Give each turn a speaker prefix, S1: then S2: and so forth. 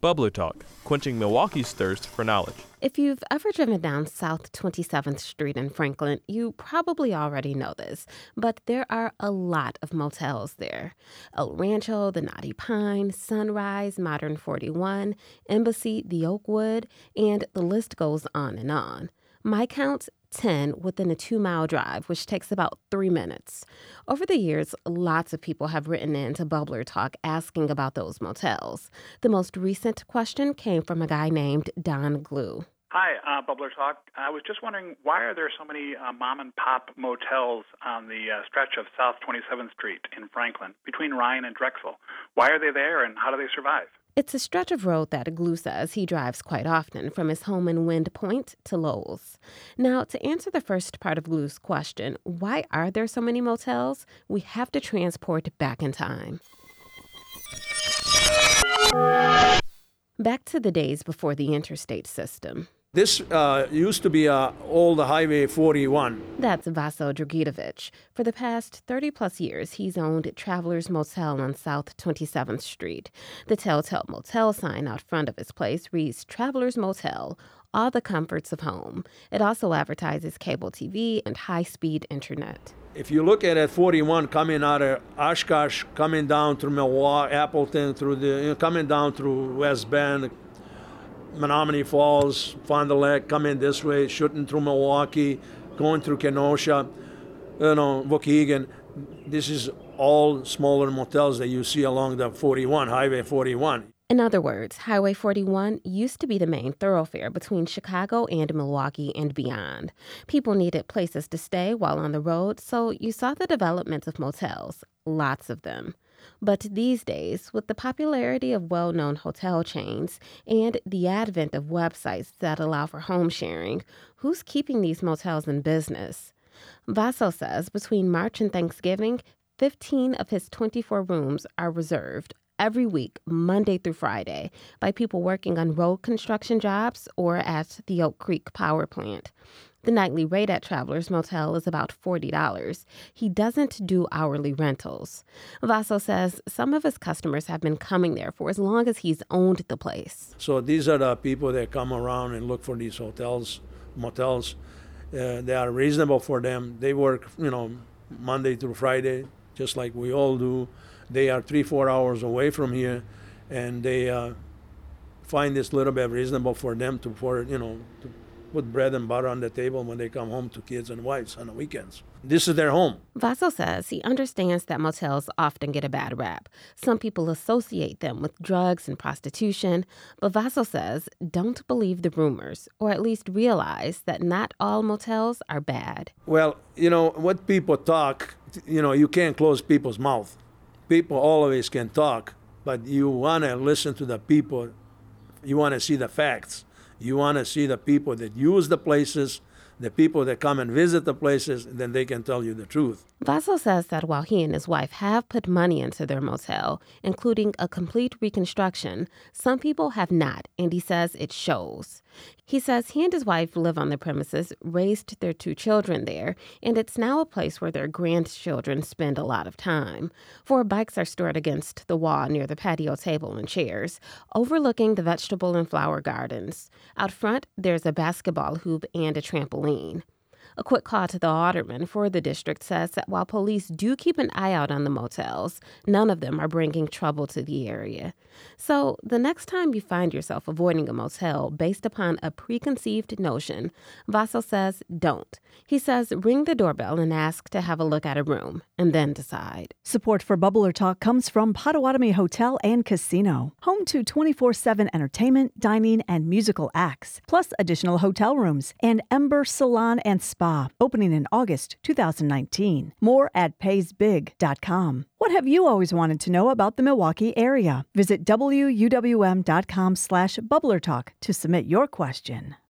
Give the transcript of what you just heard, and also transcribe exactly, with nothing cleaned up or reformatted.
S1: Bubbler Talk, quenching Milwaukee's thirst for knowledge.
S2: If you've ever driven down South twenty-seventh Street in Franklin, you probably already know this, but there are a lot of motels there. El Rancho, the Knotty Pine, Sunrise, Modern forty-one, Embassy, the Oakwood, and the list goes on and on. My count, ten within a two-mile drive, which takes about three minutes. Over the years, lots of people have written in to Bubbler Talk asking about those motels. The most recent question came from a guy named Don Glue.
S3: Hi, uh, Bubbler Talk. I was just wondering, why are there so many uh, mom-and-pop motels on the uh, stretch of South twenty-seventh Street in Franklin, between Ryan and Drexel? Why are they there, and how do they survive?
S2: It's a stretch of road that Glue says he drives quite often, from his home in Wind Point to Lowell's. Now, to answer the first part of Glue's question, why are there so many motels, we have to transport back in time. Back to the days before the interstate system.
S4: This uh, used to be uh, old Highway forty-one.
S2: That's Vaso Dragitovich. For the past thirty-plus years, he's owned Travelers Motel on South twenty-seventh Street. The Telltale Motel sign out front of his place reads Travelers Motel, all the comforts of home. It also advertises cable T V and high-speed internet.
S4: If you look at it, forty-one coming out of Oshkosh, coming down through Milwaukee, Appleton, through the you know, coming down through West Bend, Menominee Falls, Fond du Lac, coming this way, shooting through Milwaukee, going through Kenosha, you know, Waukegan. This is all smaller motels that you see along the forty-one, Highway forty-one.
S2: In other words, Highway forty-one used to be the main thoroughfare between Chicago and Milwaukee and beyond. People needed places to stay while on the road, so you saw the development of motels, lots of them. But these days, with the popularity of well-known hotel chains and the advent of websites that allow for home sharing, who's keeping these motels in business? Vaso says between March and Thanksgiving, fifteen of his twenty-four rooms are reserved every week, Monday through Friday, by people working on road construction jobs or at the Oak Creek power plant. The nightly rate at Travelers Motel is about forty dollars. He doesn't do hourly rentals. Vaso says some of his customers have been coming there for as long as he's owned the place.
S4: So these are the people that come around and look for these hotels, motels. Uh, they are reasonable for them. They work, you know, Monday through Friday, just like we all do. They are three, four hours away from here, and they uh, find this little bit reasonable for them to, for you know, to put bread and butter on the table when they come home to kids and wives on the weekends. This is their home.
S2: Vaso says he understands that motels often get a bad rap. Some people associate them with drugs and prostitution, but Vaso says don't believe the rumors, or at least realize that not all motels are bad.
S4: Well, you know, what people talk, you know, you can't close people's mouth. People always can talk, but you want to listen to the people. You want to see the facts. You want to see the people that use the places, the people that come and visit the places, then they can tell you the truth.
S2: Vaso says that while he and his wife have put money into their motel, including a complete reconstruction, some people have not, and he says it shows. He says he and his wife live on the premises, raised their two children there, and it's now a place where their grandchildren spend a lot of time. Four bikes are stored against the wall near the patio table and chairs, overlooking the vegetable and flower gardens. Out front, there's a basketball hoop and a trampoline. A quick call to the alderman for the district says that while police do keep an eye out on the motels, none of them are bringing trouble to the area. So the next time you find yourself avoiding a motel based upon a preconceived notion, Vaso says don't. He says ring the doorbell and ask to have a look at a room, and then decide.
S5: Support for Bubbler Talk comes from Potawatomi Hotel and Casino, home to twenty-four seven entertainment, dining, and musical acts, plus additional hotel rooms, and Ember Salon and Spa, opening in August two thousand nineteen. More at pays big dot com. What have you always wanted to know about the Milwaukee area? Visit W U W M dot com slash Bubbler Talk to submit your question.